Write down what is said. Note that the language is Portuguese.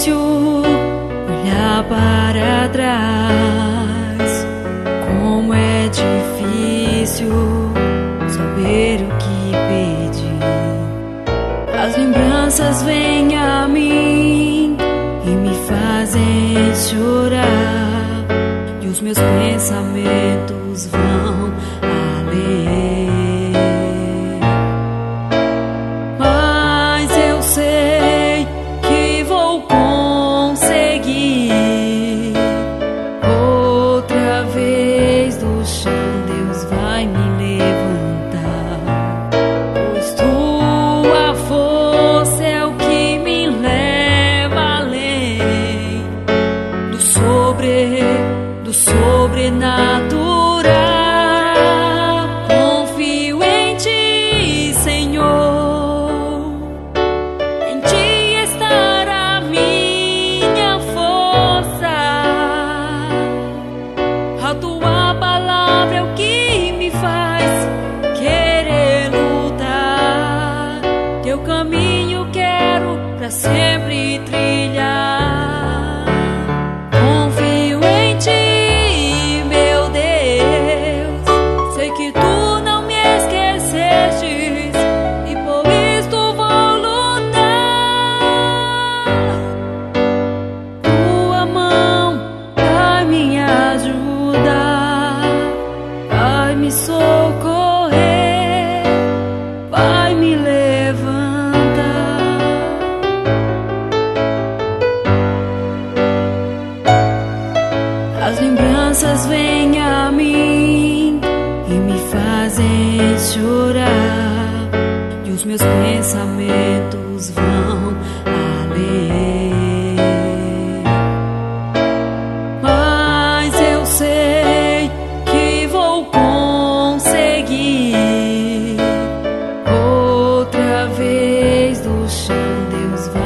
difícil olhar para trás. Como é difícil saber o que perdi. As lembranças vêm a mim e me fazem chorar, e os meus pensamentos vão além. Mas eu sei que vou conseguir. Outra vez do chão Deus vai me levantar, pois tua força é o que me leva além do sobrenatural. Confio em ti, Senhor, em ti estará minha força. A tua palavra é o que me faz querer lutar. Teu caminho quero pra sempre trilhar. Confio em ti, meu Deus, sei que tu não me esquecestes, e por isto vou lutar. Tua mão vai me ajudar, vai me socorrer, vai me levantar. As lembranças vêm a mim e me fazem chorar, e os meus pensamentos vão além. Mas eu sei que vou conseguir. Outra vez do chão Deus vai